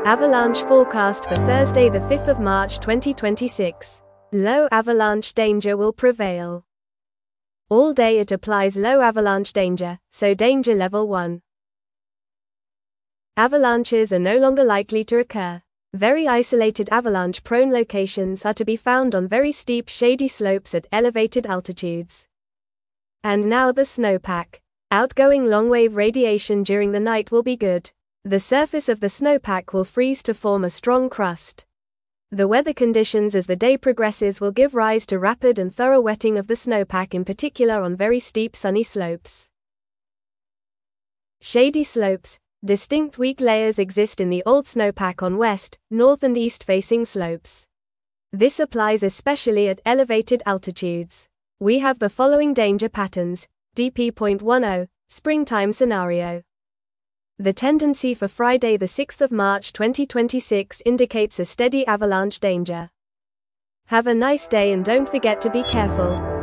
Avalanche forecast for Thursday the 5th of March 2026. Low avalanche danger will prevail. All day it applies low avalanche danger, so danger level 1. Avalanches are no longer likely to occur. Very isolated avalanche-prone locations are to be found on very steep shady slopes at elevated altitudes. And now the snowpack. Outgoing long-wave radiation during the night will be good. The surface of the snowpack will freeze to form a strong crust. The weather conditions as the day progresses will give rise to rapid and thorough wetting of the snowpack, in particular on very steep sunny slopes. Shady slopes. Distinct weak layers exist in the old snowpack on west, north and east-facing slopes. This applies especially at elevated altitudes. We have the following danger patterns. DP.10, Springtime Scenario. The tendency for Friday the 6th of March 2026 indicates a steady avalanche danger. Have a nice day and don't forget to be careful.